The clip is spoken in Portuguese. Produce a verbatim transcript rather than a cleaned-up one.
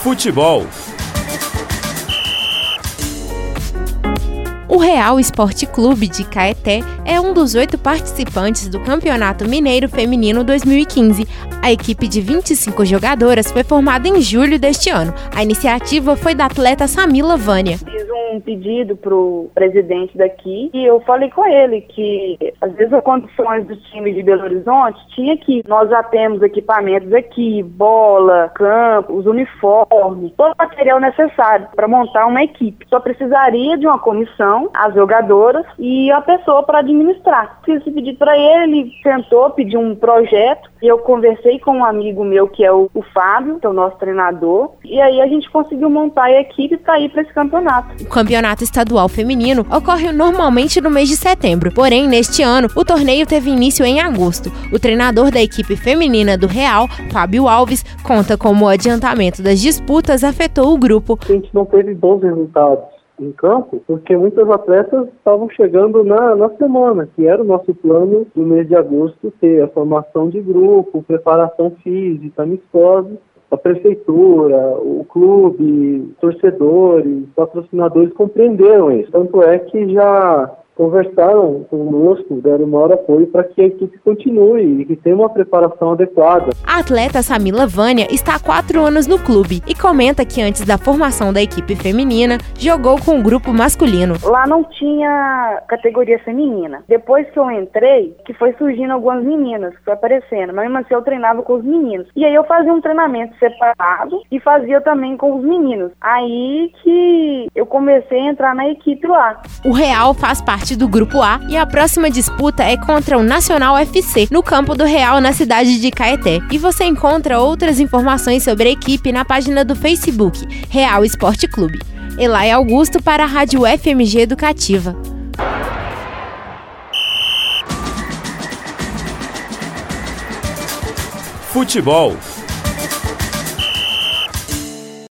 Futebol. O Real Esporte Clube de Caeté é um dos oito participantes do Campeonato Mineiro Feminino dois mil e quinze. A equipe de vinte e cinco jogadoras foi formada em julho deste ano. A iniciativa foi da atleta Samila Vânia. Fiz um pedido pro presidente daqui e eu falei com ele que às vezes as condições do time de Belo Horizonte tinha que nós já temos equipamentos aqui, bola, campo, os uniformes, todo o material necessário para montar uma equipe. Só precisaria de uma comissão, as jogadoras e a pessoa para administrar. Fiz esse pedido para ele, ele tentou pedir um projeto e eu conversei com um amigo meu que é o, o Fábio, que é o nosso treinador, e aí a gente conseguiu montar a equipe para ir para esse campeonato. O campeonato estadual feminino ocorre normalmente no mês de setembro, porém neste ano o torneio teve início em agosto. O treinador da equipe feminina do Real, Fábio Alves, conta como o adiantamento das disputas afetou o grupo. A gente não teve bons resultados em campo, porque muitas atletas estavam chegando na, na semana, que era o nosso plano no mês de agosto, ter a formação de grupo, preparação física, amistosa. A prefeitura, o clube, torcedores, patrocinadores compreenderam isso. Tanto é que já conversaram conosco, deram maior apoio para que a equipe continue e que tenha uma preparação adequada. A atleta Samila Vânia está há quatro anos no clube e comenta que antes da formação da equipe feminina, jogou com o grupo masculino. Lá não tinha categoria feminina. Depois que eu entrei, que foi surgindo algumas meninas, que foi aparecendo, mas mesmo assim eu treinava com os meninos. E aí eu fazia um treinamento separado e fazia também com os meninos. Aí que eu comecei a entrar na equipe lá. O Real faz parte do Grupo A e a próxima disputa é contra o Nacional F C, no campo do Real, na cidade de Caeté. E você encontra outras informações sobre a equipe na página do Facebook, Real Esporte Clube. Elay Augusto para a Rádio F M G Educativa. Futebol.